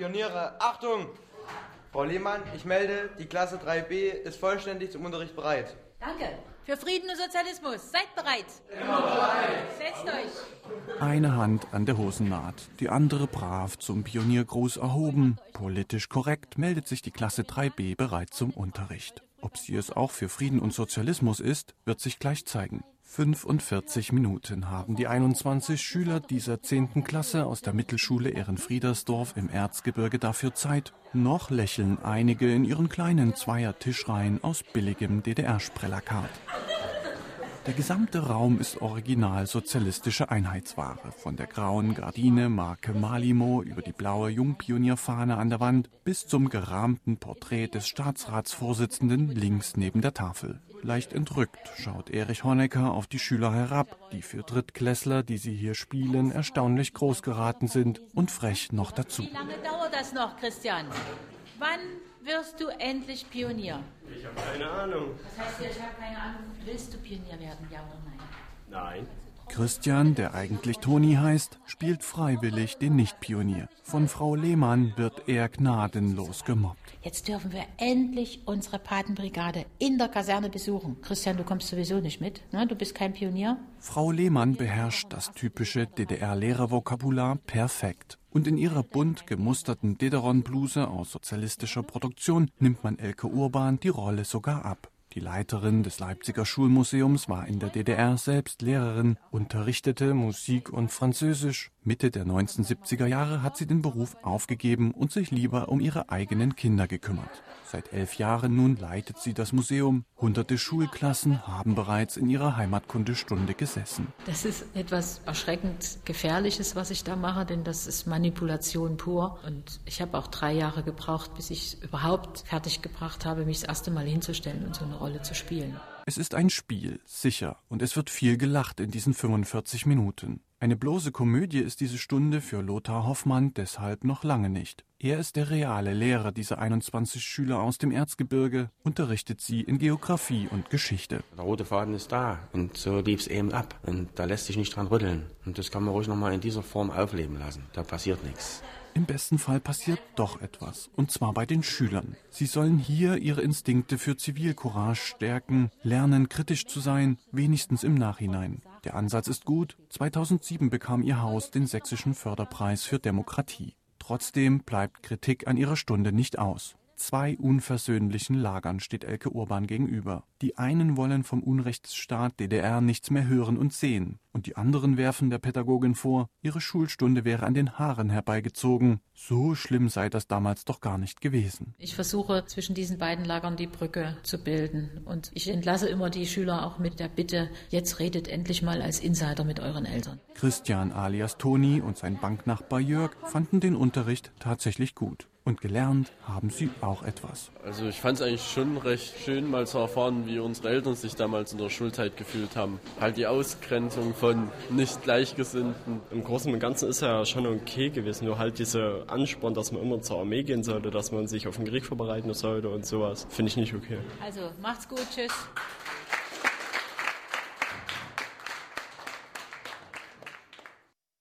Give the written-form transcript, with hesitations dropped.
Pioniere, Achtung! Frau Lehmann, ich melde, die Klasse 3b ist vollständig zum Unterricht bereit. Danke. Für Frieden und Sozialismus. Seid bereit. Immer bereit. Setzt euch. Eine Hand an der Hosennaht, die andere brav zum Pioniergruß erhoben. Politisch korrekt meldet sich die Klasse 3b bereit zum Unterricht. Ob sie es auch für Frieden und Sozialismus ist, wird sich gleich zeigen. 45 Minuten haben die 21 Schüler dieser 10. Klasse aus der Mittelschule Ehrenfriedersdorf im Erzgebirge dafür Zeit. Noch lächeln einige in ihren kleinen Zweier-Tischreihen aus billigem DDR-Sprellerkat. Der gesamte Raum ist original sozialistische Einheitsware. Von der grauen Gardine Marke Malimo über die blaue Jungpionierfahne an der Wand bis zum gerahmten Porträt des Staatsratsvorsitzenden links neben der Tafel. Leicht entrückt schaut Erich Honecker auf die Schüler herab, die für Drittklässler, die sie hier spielen, erstaunlich groß geraten sind und frech noch dazu. Wie lange dauert das noch, Christian? Wann wirst du endlich Pionier? Ich habe keine Ahnung. Was heißt, ich habe keine Ahnung. Willst du Pionier werden, ja oder nein? Nein. Christian, der eigentlich Toni heißt, spielt freiwillig den Nicht-Pionier. Von Frau Lehmann wird er gnadenlos gemobbt. Jetzt dürfen wir endlich unsere Patenbrigade in der Kaserne besuchen. Christian, du kommst sowieso nicht mit, ne? Du bist kein Pionier. Frau Lehmann beherrscht das typische DDR-Lehrervokabular perfekt. Und in ihrer bunt gemusterten Dederon-Bluse aus sozialistischer Produktion nimmt man Elke Urban die Rolle sogar ab. Die Leiterin des Leipziger Schulmuseums war in der DDR selbst Lehrerin, unterrichtete Musik und Französisch. Mitte der 1970er Jahre hat sie den Beruf aufgegeben und sich lieber um ihre eigenen Kinder gekümmert. Seit 11 Jahren nun leitet sie das Museum. Hunderte Schulklassen haben bereits in ihrer Heimatkundestunde gesessen. Das ist etwas erschreckend Gefährliches, was ich da mache, denn das ist Manipulation pur. Und ich habe auch 3 Jahre gebraucht, bis ich überhaupt fertiggebracht habe, mich das erste Mal hinzustellen und so eine Rolle zu spielen. Es ist ein Spiel, sicher, und es wird viel gelacht in diesen 45 Minuten. Eine bloße Komödie ist diese Stunde für Lothar Hoffmann deshalb noch lange nicht. Er ist der reale Lehrer dieser 21 Schüler aus dem Erzgebirge, unterrichtet sie in Geografie und Geschichte. Der rote Faden ist da und so lief's eben ab und da lässt sich nicht dran rütteln. Und das kann man ruhig nochmal in dieser Form aufleben lassen, da passiert nichts. Im besten Fall passiert doch etwas, und zwar bei den Schülern. Sie sollen hier ihre Instinkte für Zivilcourage stärken, lernen kritisch zu sein, wenigstens im Nachhinein. Der Ansatz ist gut. 2007 bekam ihr Haus den Sächsischen Förderpreis für Demokratie. Trotzdem bleibt Kritik an ihrer Stunde nicht aus. 2 unversöhnlichen Lagern steht Elke Urban gegenüber. Die einen wollen vom Unrechtsstaat DDR nichts mehr hören und sehen. Und die anderen werfen der Pädagogin vor, ihre Schulstunde wäre an den Haaren herbeigezogen. So schlimm sei das damals doch gar nicht gewesen. Ich versuche zwischen diesen beiden Lagern die Brücke zu bilden. Und ich entlasse immer die Schüler auch mit der Bitte, jetzt redet endlich mal als Insider mit euren Eltern. Christian alias Toni und sein Banknachbar Jörg fanden den Unterricht tatsächlich gut. Und gelernt haben sie auch etwas. Also ich fand es eigentlich schon recht schön, mal zu erfahren, wie unsere Eltern sich damals in der Schulzeit gefühlt haben. Halt die Ausgrenzung von nicht Gleichgesinnten. Im Großen und Ganzen ist ja schon okay gewesen, nur halt diese Ansporn, dass man immer zur Armee gehen sollte, dass man sich auf den Krieg vorbereiten sollte und sowas, finde ich nicht okay. Also macht's gut, tschüss.